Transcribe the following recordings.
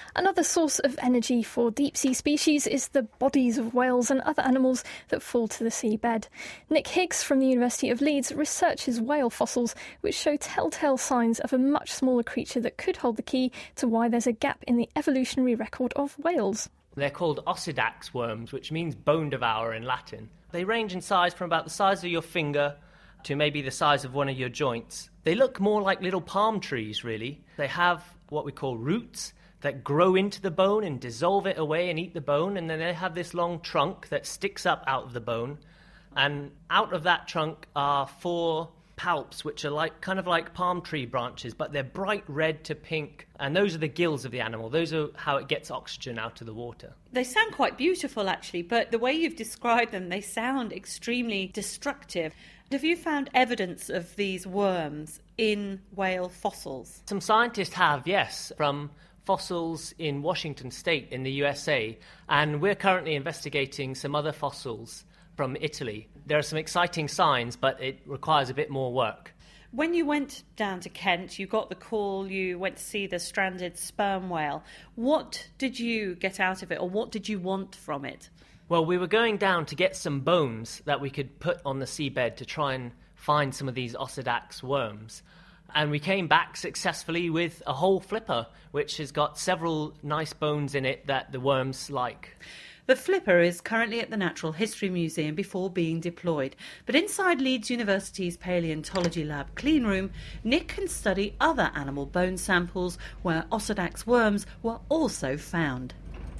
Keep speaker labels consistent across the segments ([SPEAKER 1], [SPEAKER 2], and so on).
[SPEAKER 1] Another source of energy for deep-sea species is the bodies of whales and other animals that fall to the seabed. Nick Higgs from the University of Leeds researches whale fossils which show telltale signs of a much smaller creature that could hold the key to why there's a gap in the evolutionary record of whales.
[SPEAKER 2] They're called ossidax worms, which means bone devourer in Latin. They range in size from about the size of your finger to maybe the size of one of your joints. They look more like little palm trees, really. They have what we call roots that grow into the bone and dissolve it away and eat the bone, and then they have this long trunk that sticks up out of the bone. And out of that trunk are 4 palps, which are kind of like palm tree branches, but they're bright red to pink, and those are the gills of the animal. Those are how it gets oxygen out of the water.
[SPEAKER 3] They sound quite beautiful, actually, but the way you've described them, they sound extremely destructive. Have you found evidence of these worms in whale fossils?
[SPEAKER 2] Some scientists have, yes, from fossils in Washington State in the USA, and we're currently investigating some other fossils from Italy. There are some exciting signs, but it requires a bit more work.
[SPEAKER 3] When you went down to Kent, you got the call, you went to see the stranded sperm whale. What did you get out of it, or what did you want from it?
[SPEAKER 2] Well, we were going down to get some bones that we could put on the seabed to try and find some of these ossidax worms. And we came back successfully with a whole flipper, which has got several nice bones in it that the worms like.
[SPEAKER 3] The flipper is currently at the Natural History Museum before being deployed. But inside Leeds University's Paleontology Lab clean room, Nick can study other animal bone samples where ossidax worms were also found.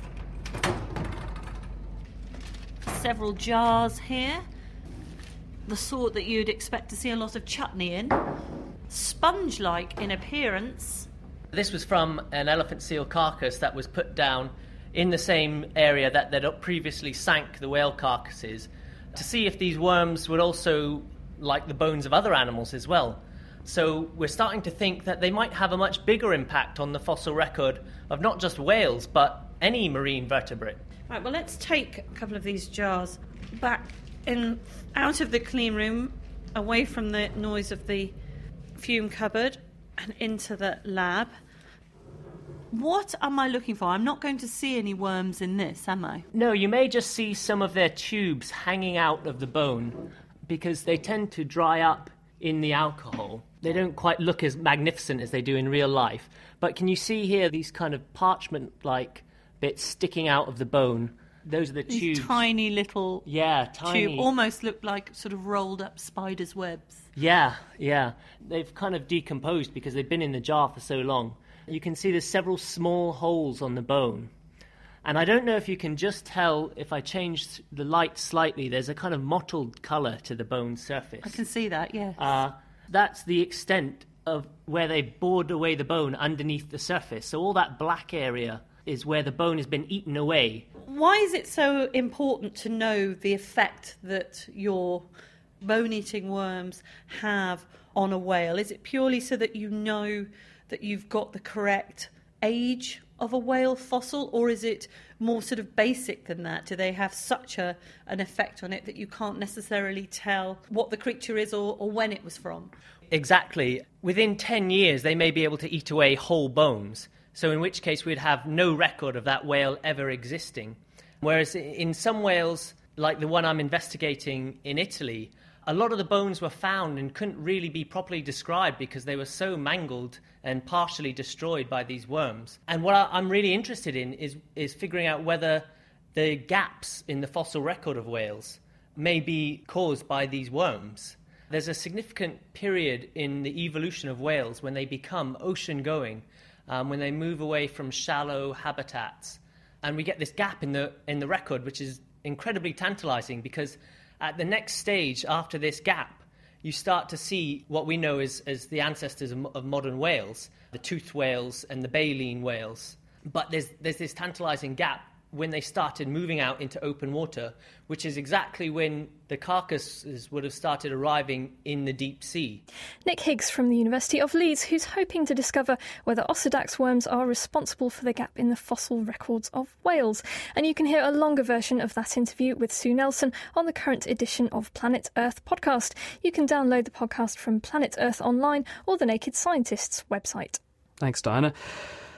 [SPEAKER 3] Several jars here, the sort that you'd expect to see a lot of chutney in. Sponge-like in appearance.
[SPEAKER 2] This was from an elephant seal carcass that was put down in the same area that they'd previously sank the whale carcasses, to see if these worms would also like the bones of other animals as well. So we're starting to think that they might have a much bigger impact on the fossil record of not just whales, but any marine vertebrate.
[SPEAKER 3] Right, well, let's take a couple of these jars back out of the clean room, away from the noise of the fume cupboard, and into the lab. What am I looking for? I'm not going to see any worms in this, am I?
[SPEAKER 2] No, you may just see some of their tubes hanging out of the bone because they tend to dry up in the alcohol. They don't quite look as magnificent as they do in real life. But can you see here these kind of parchment-like bits sticking out of the bone? Those are the
[SPEAKER 3] These
[SPEAKER 2] tubes.
[SPEAKER 3] tiny little
[SPEAKER 2] tiny.
[SPEAKER 3] tube, almost look like sort of rolled up spider's webs.
[SPEAKER 2] Yeah. They've kind of decomposed because they've been in the jar for so long. You can see there's several small holes on the bone. And I don't know if you can just tell, if I change the light slightly, there's a kind of mottled colour to the bone surface.
[SPEAKER 3] I can see that, yes.
[SPEAKER 2] That's the extent of where they bored away the bone underneath the surface. So all that black area is where the bone has been eaten away.
[SPEAKER 3] Why is it so important to know the effect that your bone-eating worms have on a whale? Is it purely so that you know that you've got the correct age of a whale fossil, or is it more sort of basic than that? Do they have such an effect on it that you can't necessarily tell what the creature is or when it was from?
[SPEAKER 2] Exactly. Within 10 years, they may be able to eat away whole bones, so in which case we'd have no record of that whale ever existing. Whereas in some whales, like the one I'm investigating in Italy, a lot of the bones were found and couldn't really be properly described because they were so mangled and partially destroyed by these worms. And what I'm really interested in is figuring out whether the gaps in the fossil record of whales may be caused by these worms. There's a significant period in the evolution of whales when they become ocean-going, when they move away from shallow habitats. And we get this gap in the record, which is incredibly tantalizing because at the next stage after this gap, you start to see what we know as the ancestors of modern whales, the toothed whales and the baleen whales. But there's this tantalizing gap when they started moving out into open water, which is exactly when the carcasses would have started arriving in the deep sea.
[SPEAKER 1] Nick Higgs from the University of Leeds, who's hoping to discover whether ossidax worms are responsible for the gap in the fossil records of whales. And you can hear a longer version of that interview with Sue Nelson on the current edition of Planet Earth podcast. You can download the podcast from Planet Earth Online or the Naked Scientist's website.
[SPEAKER 4] Thanks, Diana.